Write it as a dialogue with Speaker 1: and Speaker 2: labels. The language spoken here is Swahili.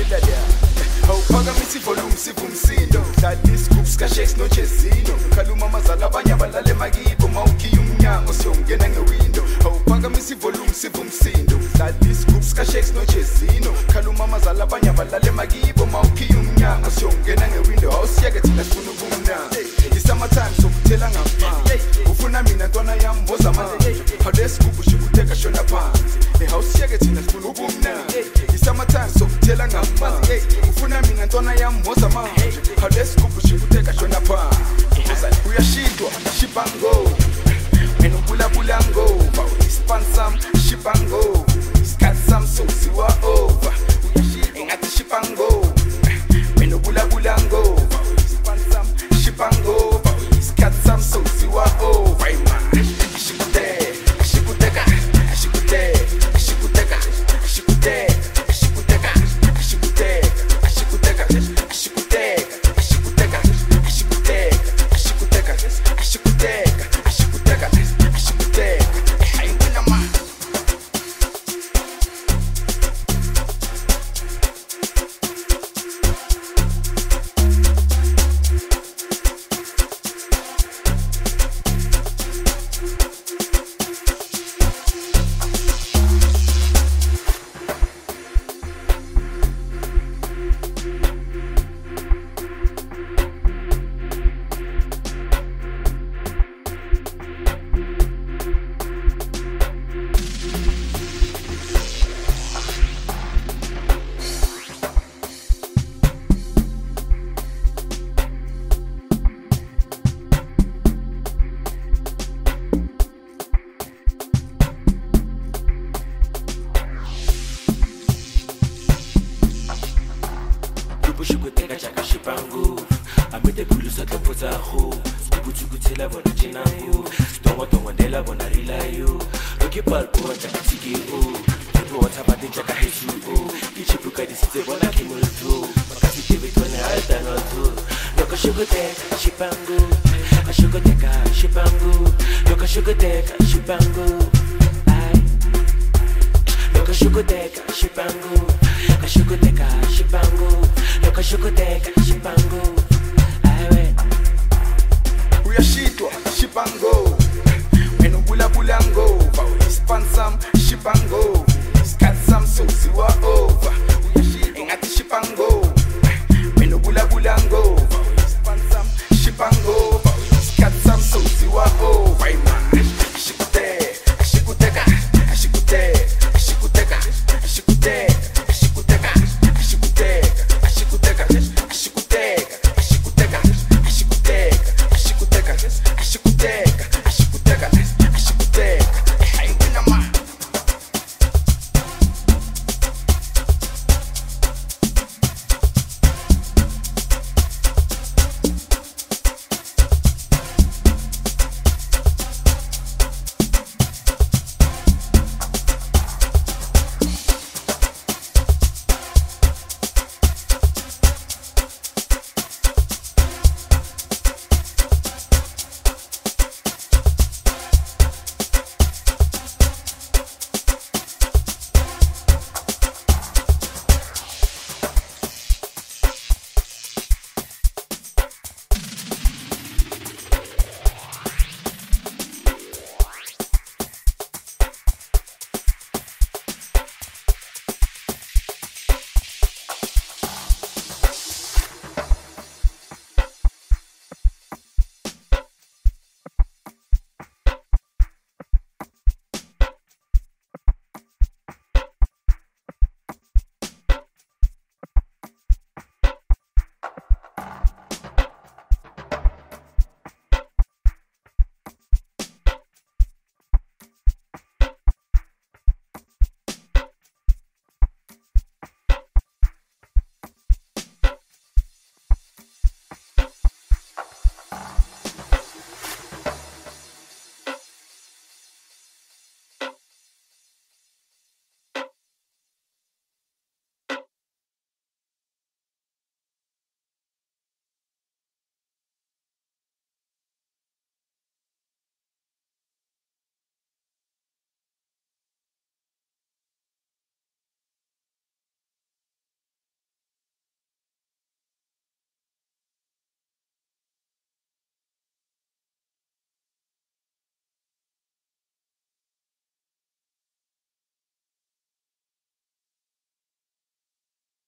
Speaker 1: Awuphakamisa ivolume siva umsindo dlala isigubhu sika-Shakes noJezino khaluma amazala abanye abalale makibo mawukhiya umnyango siyongena ngewindo awuphakamisa ivolume siva umsindo dlala isigubhu sika-Shakes noJezino khaluma amazala abanye abalale makibo mawukhiya umnyango siyongena ngewindo awusiyeke thina sifuna ubumnandi i-summertime sokuthela ngamanzi ufuna mina ntwana yami mboza amanzi phawule isigubhu shikuteka shona phansi awusiyeke thina sifuna ubumnandi i-summertime sokuthela ngamanzi ufuna mina ntwana yami mboza amanzi phawule isigubhu shikuteka shona phansi uyashintwa shipango wena ubulabula ngova ispan sam shipango isikhathi sami sokuziwa over uyashintwa ngathi shipango wena ubulabula ngova ispan sam shipango isikhathi sami sokuziwa over
Speaker 2: Shukuteka chaka shipangu amete pulusa kapota ho skubutugutela bona jinangu tongo tongo ndela bona rilayo rokipal kwa chaka tiki o tupo watapate chaka hesu o ichipuka disite bona kimulto makasi tebe tona alta no tu loka shukuteka shipangu ashukuteka shipangu loka shukuteka shipangu ai loka shukuteka shipangu ashukuteka shipangu loka shukuteka